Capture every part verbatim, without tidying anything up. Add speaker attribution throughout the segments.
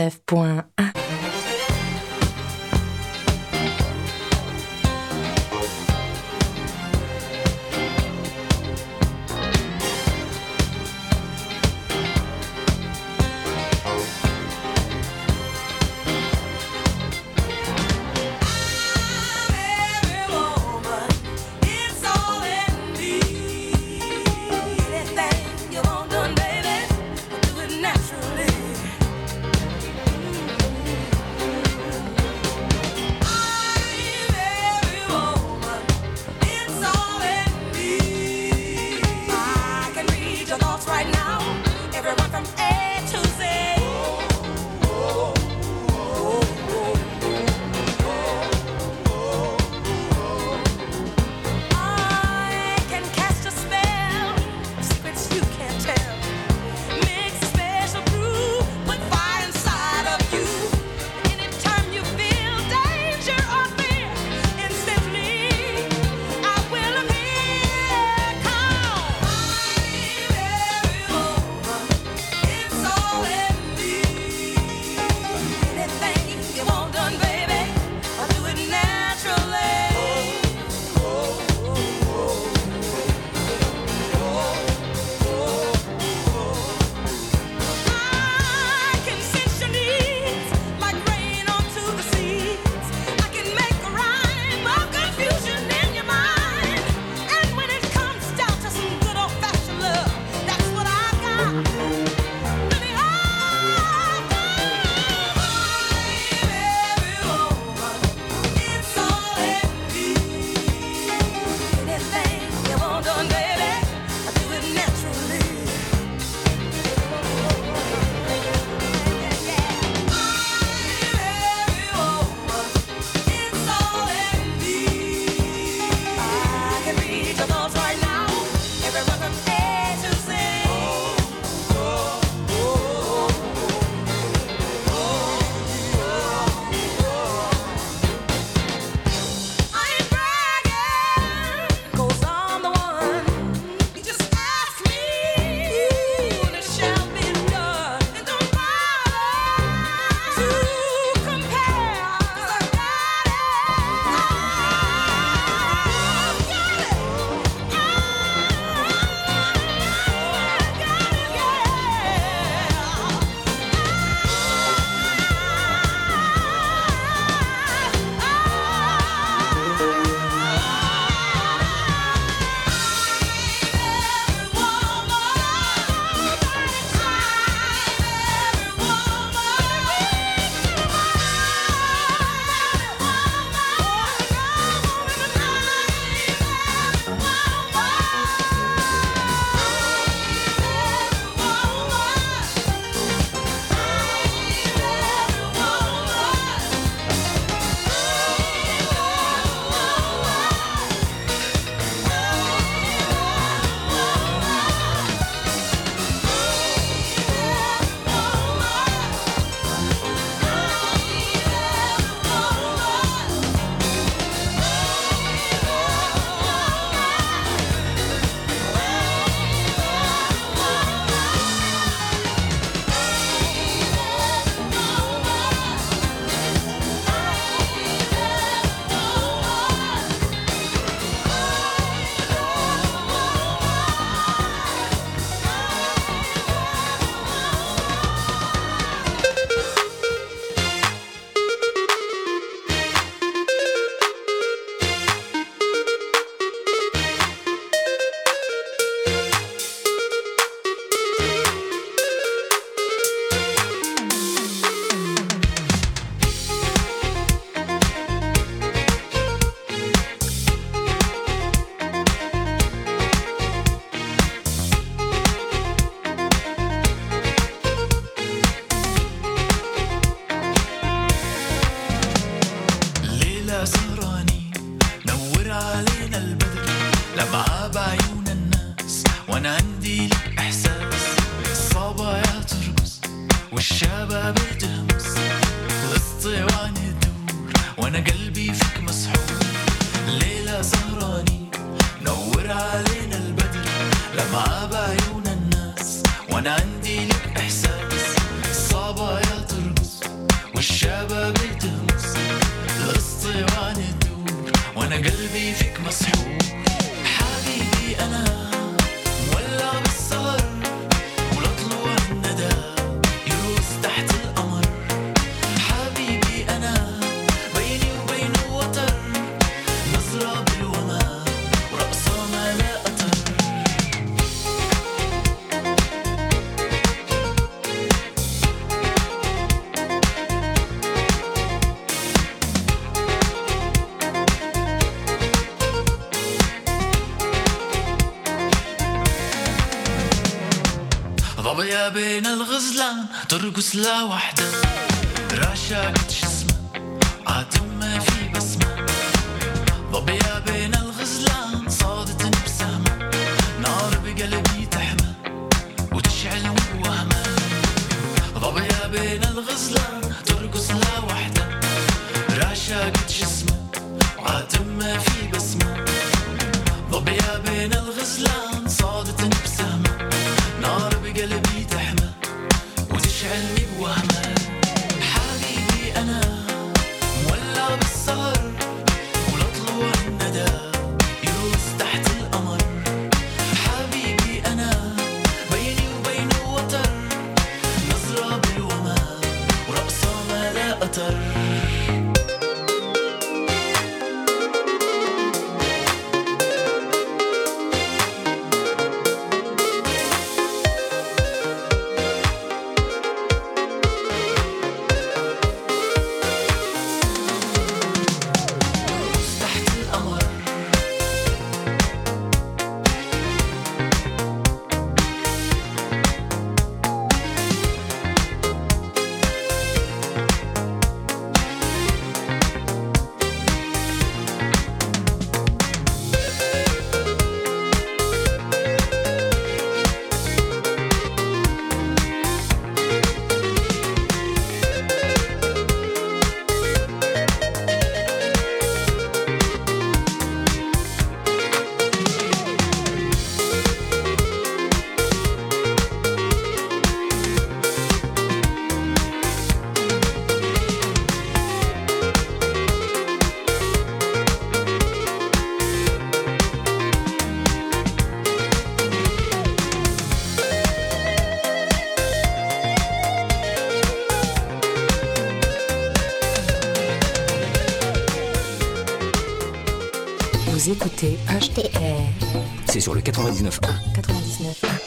Speaker 1: neuf point un.
Speaker 2: وانا عندي لك احساس، الصعبة يا ترقص
Speaker 1: قلبي فيك مسحور حبيبي أنا مولع بالسهر ولطلوع الندى يروس تحت القمر حبيبي أنا بيني وبينه وتر نظرة بالوما ورقصة ما لا أطر ضبيا بين الغزلان ترقص لا وحدة راشا قد جسمه عاتم ما في بسمة ضبيا بين الغزلان صادت بسهمة نار بقلبي تحمى وتشعلني بوهمة ضبيا بين الغزلان ترقص لا وحدة راشا قد جسمه عاتم ما في بسمة ضبيا بين الغزلان صادت بسهمة نار بقلبي تحمى وتشعلني بوهمة حبيبي أنا مولع بالسهر ولطلوع الندى يروس تحت القمر حبيبي أنا بيني وبينه وتر نظرة بالوما ورقصة ما لا أطر
Speaker 2: Vous écoutez H T R.
Speaker 3: C'est sur le quatre-vingt-dix-neuf point un.
Speaker 2: quatre-vingt-dix-neuf point un.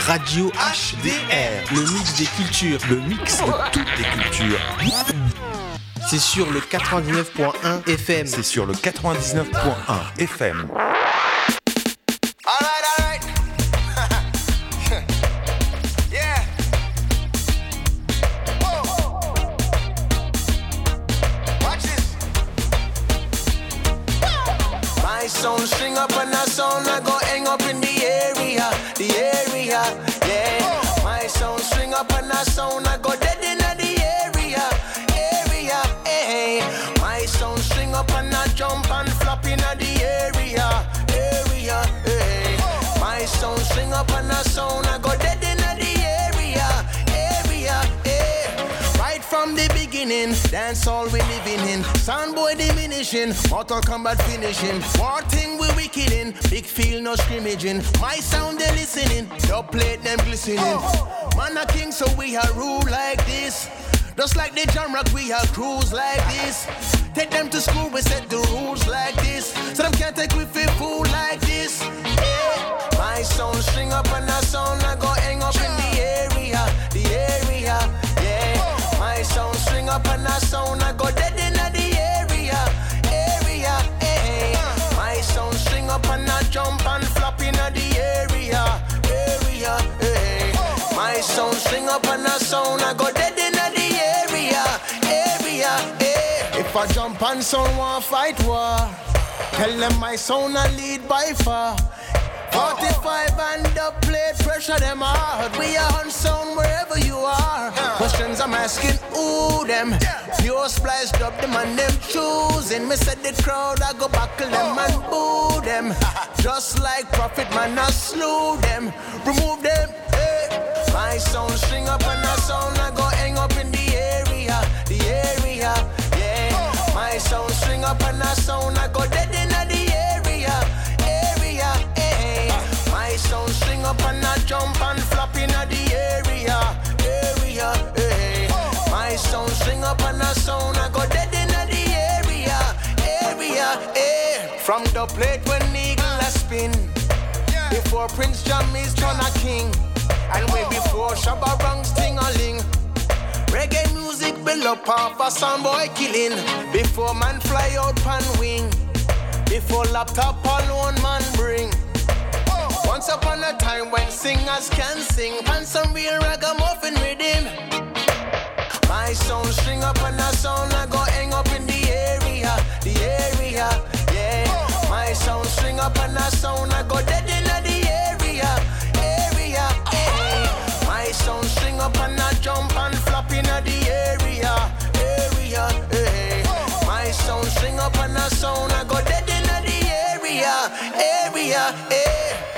Speaker 4: Radio H D R, le mix des cultures, le mix de toutes les cultures. C'est sur le quatre-vingt-dix-neuf point un F M.
Speaker 5: C'est sur le quatre-vingt-dix-neuf point un F M.
Speaker 6: Alright, alright. Yeah. Whoa. Watch this. My sound string up and a sound I go hang up in the area, the area, yeah. My sound string up and a sound I go dead in the area, area, eh. My sound string up and a jump and flop in the area, area, eh. My sound string up and a sound I go dead in the area, area, eh. Right from the beginning, dance all we living in. Sound boy diminishing, Mortal Kombat finishing. War thing we wicked in, big field no scrimmaging. My sound they listening, your plate them glistening. Man a king so we a rule like this. Just like the John Rock we a cruise like this. Take them to school we set the rules like this. So them can't take we feel fool like this. Yeah. My sound string up and a sound I go hang up in the area, the area, yeah. My sound string up and a sound I go dead in the area, area, eh. My sound string up and a jump and flop in the area, area, eh. My sound string up and a sound I go dead in the area, area, eh. If I jump and sound want fight war, tell them my sound I lead by far. forty-five and up plate pressure them hard. We are on sound wherever you are. Questions I'm asking, who them? Pure spliced up them and them choosing. Me said the crowd I go buckle them and boo them. Just like Prophet man I slew them. Remove them, eh. My sound string up and a sound I go hang up in the area, the area, yeah. My sound string up and a sound I go dead in the area, area, eh. My sound string up and a jump and flop in the area, area, eh. My sound string up and a sound I go dead in the area, area, eh. From the plate when eagle a spin, before Prince Jammy's turn a king, and way before Shabba Ranks ting-a-ling. Reggae music build up off a soundboy killing, before man fly out pan wing, before laptop alone man bring. Once upon a time when singers can sing, and some real ragamuffin rhythm. My sound string up and a sound I go hang up in the area, the area, yeah. My sound string up and a sound I go dead in the area, area, eh. My sound string up and a jump and flop in the area, area, eh. My sound string up and a sound I go dead in the area, area, eh.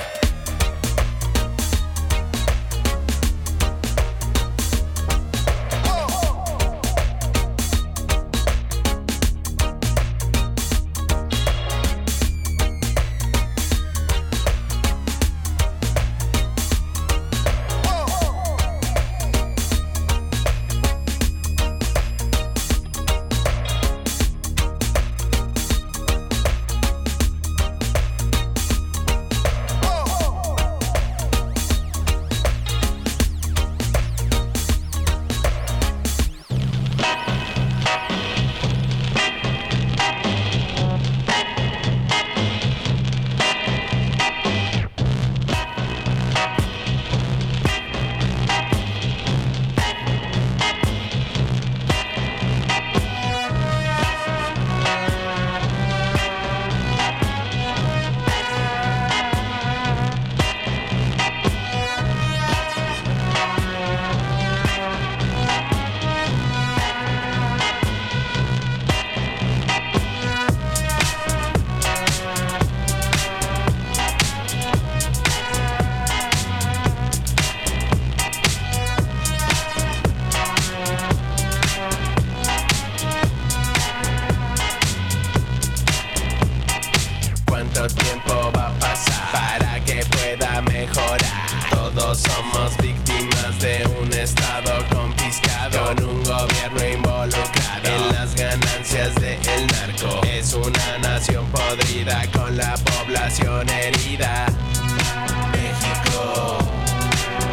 Speaker 7: somos víctimas de un estado confiscado, con un gobierno involucrado en las ganancias del narco. Es una nación podrida con la población herida. México,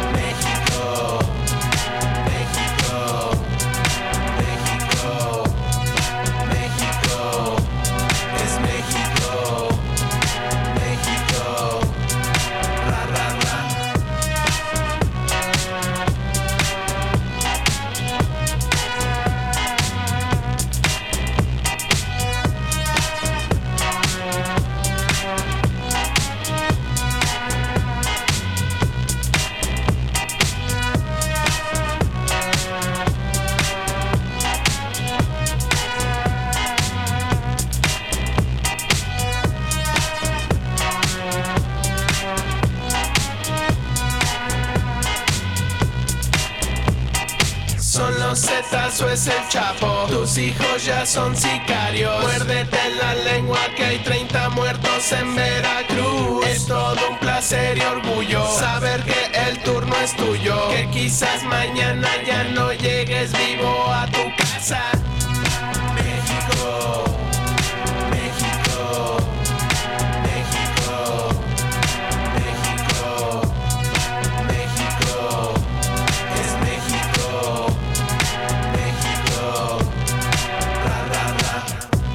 Speaker 7: hermano Zetas o es el Chapo. Tus hijos ya son sicarios. Muérdete la lengua que hay treinta muertos en Veracruz. Es todo un placer y orgullo saber que el turno es tuyo. Que quizás mañana ya no llegues vivo a tu casa. México, México, México, México, México, es México, México, ra ra ra,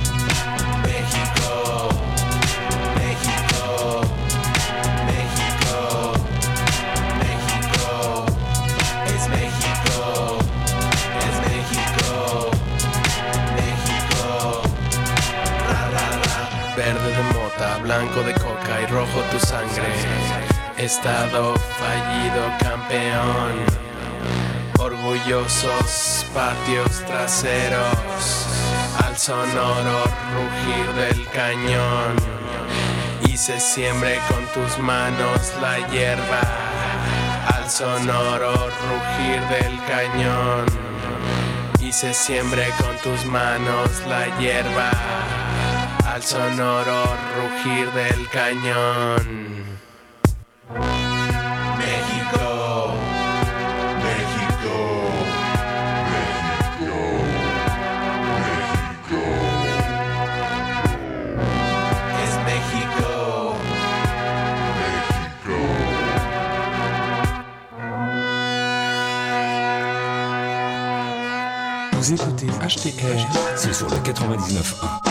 Speaker 7: México, México, México, México, es México, es México, México, ra ra ra. Verde de mota, blanco de coca y rojo tu sangre. Estado fallido, campeón. Orgullosos patios traseros, al sonoro rugir del cañón. Y se siembre con tus manos la hierba, al sonoro rugir del cañón. Y se siembre con tus manos la hierba, al sonoro rugir del cañón. México, México, México, México. Es México, México.
Speaker 3: Vous écoutez H T R, c'est sur le quatre-vingt-dix-neuf point un.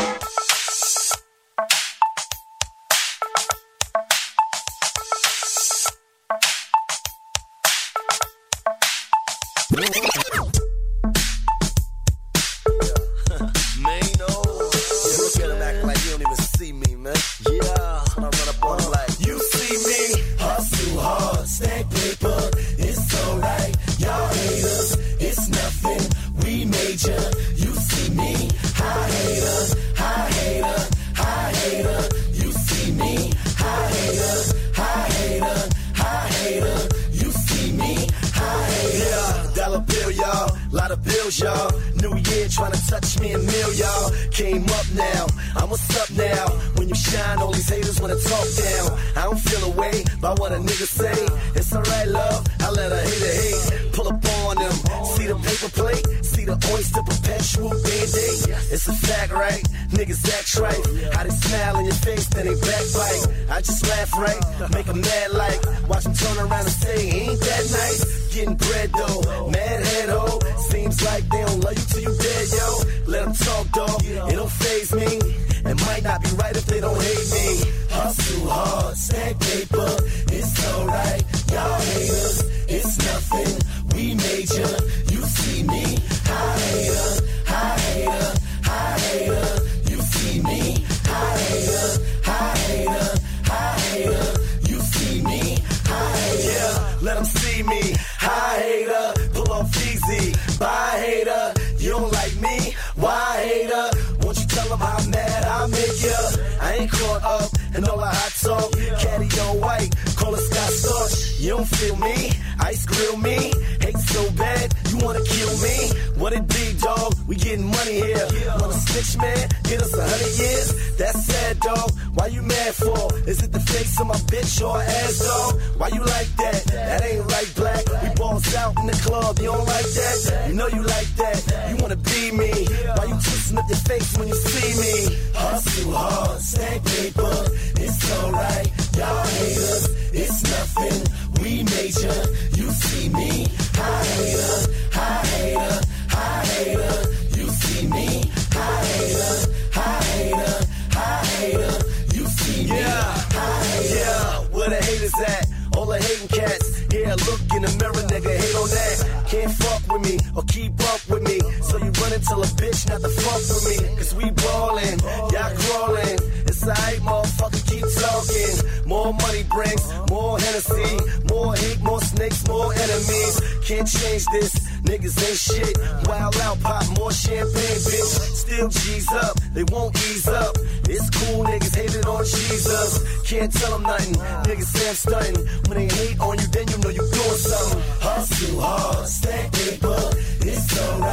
Speaker 6: Can't tell them nothing, niggas say I'm stunting. When they hate on you, then you know you doing something. Hustle hard, stack paper, it's alright.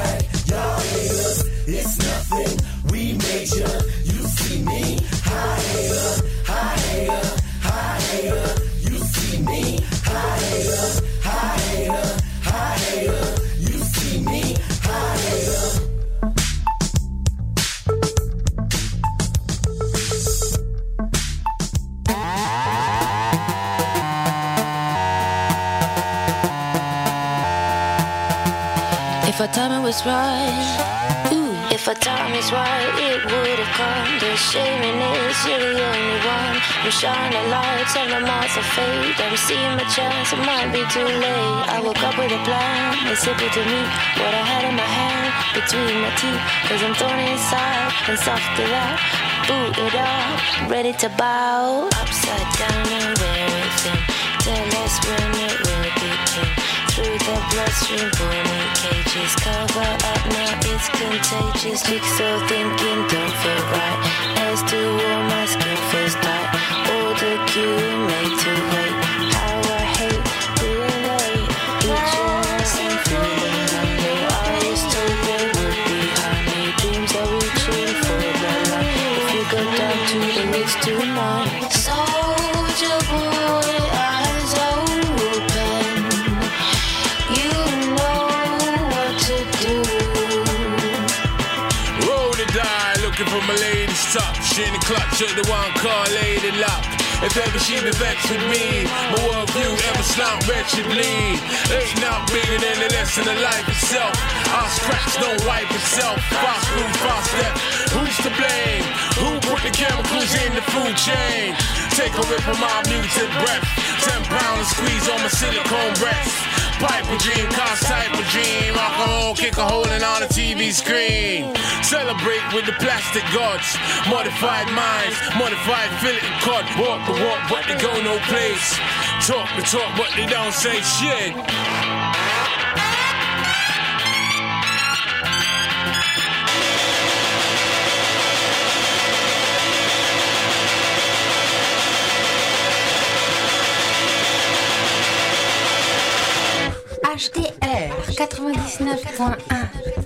Speaker 8: If our timing was right, ooh, if our time is right, it would have come. The shaming is you're the only one who shine the lights and the marks of fate. I'm seeing my chance, it might be too late. I woke up with a plan, it's simple to me. What I had in my hand, between my teeth, cause I'm thrown inside, and after that, boot it up, ready to bow. Upside down and wear it thin. Tell us when it will begin. Through the bloodstream, born in cages. Cover up now, it's contagious. Jigsaw thinking don't feel right. As to all my skin feels tight. All the cue made to wait. How I hate being late. Reaching us and feeling lonely. I was told there would be honey. Dreams are reaching for the light. If you go down to the roots tonight. Soldier boy, eyes open. You know what to do.
Speaker 9: Roll the die, looking for my lady's top. She in the clutch of the one car lady lock. If ever she be vexed with me, my worldview ever slump wretchedly. Ain't not bigger than the lesson of life itself. Our scratch don't wipe itself. Fast food, fast step. Who's to blame? Who put the chemicals in the food chain? Take a rip from my muted breath. Ten pounds squeeze on my silicone breath. Pipe a dream, cost type a dream. Alcohol, kick a hole in on the T V screen. Celebrate with the plastic gods. Modified minds, modified fillet and cut. Walk the walk, but they go no place. Talk the talk, but they don't say shit.
Speaker 2: H T R quatre-vingt-dix-neuf point un